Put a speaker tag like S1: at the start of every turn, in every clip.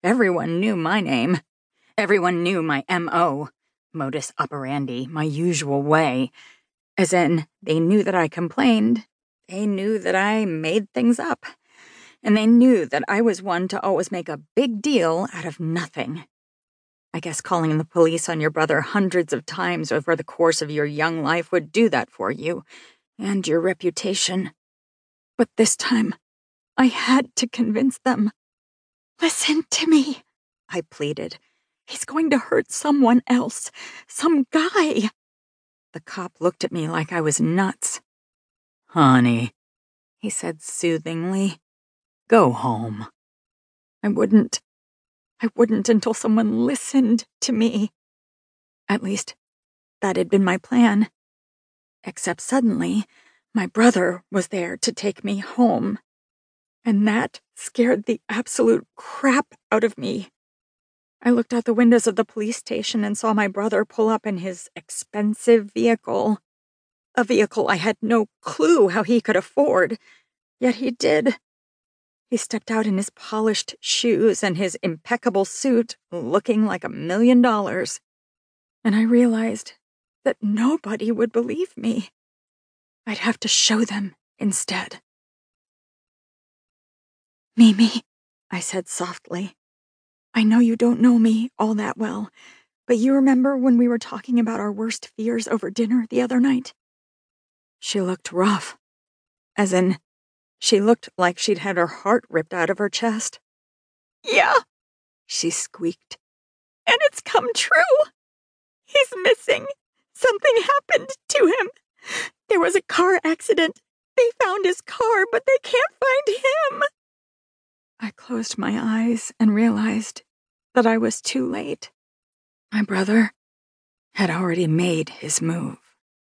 S1: Everyone knew my name. Everyone knew my M.O., modus operandi, my usual way. As in, they knew that I complained. They knew that I made things up. And they knew that I was one to always make a big deal out of nothing. I guess calling the police on your brother hundreds of times over the course of your young life would do that for you, and your reputation. But this time, I had to convince them. "Listen to me," I pleaded. "He's going to hurt someone else. Some guy." The cop looked at me like I was nuts. "Honey," he said soothingly, "go home." I wouldn't until someone listened to me. At least, that had been my plan. Except suddenly, my brother was there to take me home. And that scared the absolute crap out of me. I looked out the windows of the police station and saw my brother pull up in his expensive vehicle. A vehicle I had no clue how he could afford, yet he did. He stepped out in his polished shoes and his impeccable suit, looking like $1 million. And I realized that nobody would believe me. I'd have to show them instead. "Mimi," I said softly, "I know you don't know me all that well, but you remember when we were talking about our worst fears over dinner the other night?" She looked rough, as in, she looked like she'd had her heart ripped out of her chest. "Yeah," she squeaked, "and it's come true. He's missing. Something happened to him. There was a car accident. They found his car, but they can't find him." I closed my eyes and realized that I was too late. My brother had already made his move.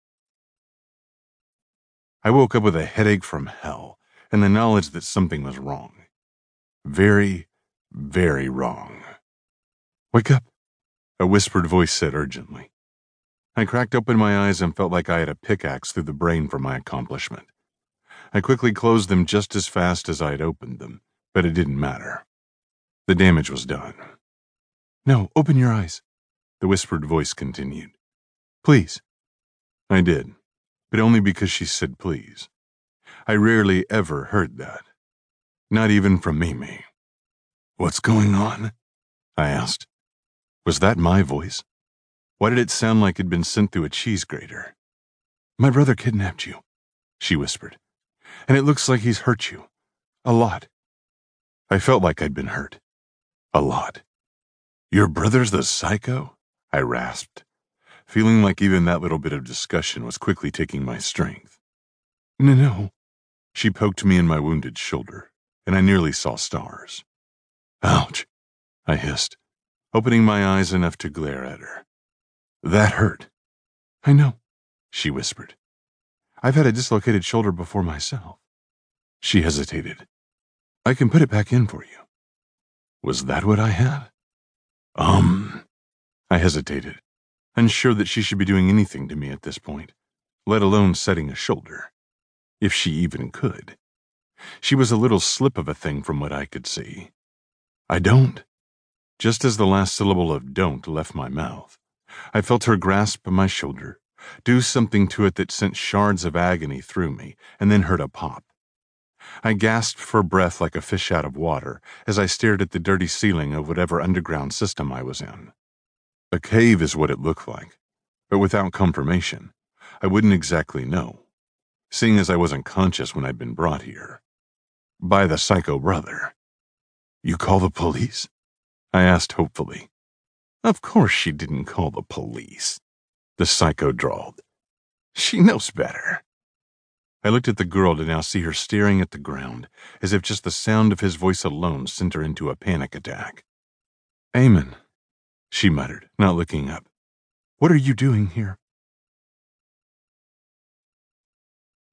S2: I woke up with a headache from hell and the knowledge that something was wrong. Very, very wrong. "Wake up," a whispered voice said urgently. I cracked open my eyes and felt like I had a pickaxe through the brain for my accomplishment. I quickly closed them just as fast as I had opened them, but it didn't matter. The damage was done. "No, open your eyes," the whispered voice continued. "Please." I did, but only because she said please. I rarely ever heard that. Not even from Mimi. "What's going on?" I asked. Was that my voice? Why did it sound like it'd been sent through a cheese grater? "My brother kidnapped you," she whispered, "and it looks like he's hurt you. A lot." I felt like I'd been hurt. A lot. "Your brother's the psycho?" I rasped, feeling like even that little bit of discussion was quickly taking my strength. No. She poked me in my wounded shoulder, and I nearly saw stars. "Ouch," I hissed, opening my eyes enough to glare at her. "That hurt." "I know," she whispered. "I've had a dislocated shoulder before myself." She hesitated. "I can put it back in for you." Was that what I had? I hesitated, unsure that she should be doing anything to me at this point, let alone setting a shoulder. If she even could. She was a little slip of a thing from what I could see. "I don't." Just as the last syllable of "don't" left my mouth, I felt her grasp my shoulder, do something to it that sent shards of agony through me, and then heard a pop. I gasped for breath like a fish out of water as I stared at the dirty ceiling of whatever underground system I was in. A cave is what it looked like, but without confirmation, I wouldn't exactly know, seeing as I wasn't conscious when I'd been brought here. By the psycho brother. "You call the police?" I asked hopefully. Of course she didn't call the police, the psycho drawled. She knows better. I looked at the girl to now see her staring at the ground, as if just the sound of his voice alone sent her into a panic attack. "Eamon," she muttered, not looking up. "What are you doing here?"